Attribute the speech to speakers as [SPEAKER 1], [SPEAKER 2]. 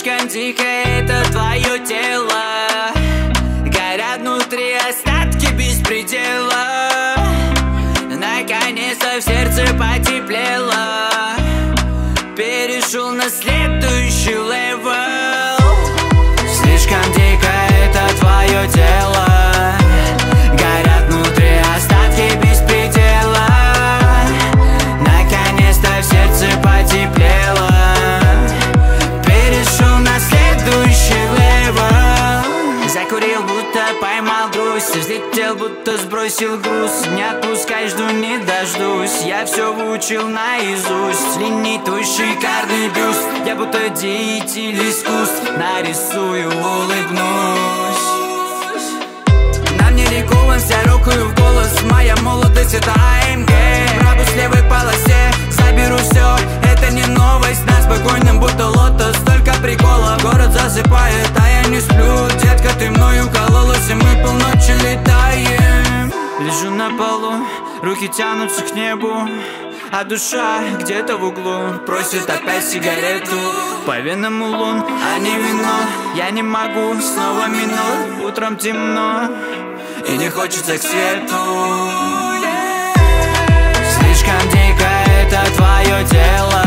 [SPEAKER 1] Слишком дико это твое тело, горят внутри остатки беспредела. Наконец-то в сердце потеплело, перешел на следующий левел. Слишком дико это твое тело, горят внутри остатки беспредела. Наконец-то в сердце потеплело, перешел на следующий левел. Закурил, будто поймал грусть, взлетел, будто сбросил груз. Не отпускай, жду, не дождусь, я все выучил наизусть. Линий твой шикарный бюст, я будто деятель искусств, нарисую, улыбнусь. На мне рекулом вся рукою в голос, моя молодость это АМГ. Пробусь в левой полосе, заберу все, это не новость. На спокойном будто лотос, столько приколов. Город засыпает, а я не сплю. Детка, ты мною кололась, и мы полночи летаем. Лежу на полу, руки тянутся к небу, а душа где-то в углу просит опять сигарету. По венам лун, а не вино. Я не могу, снова минут. Утром темно, и не хочется к свету. Слишком дико это твое тело,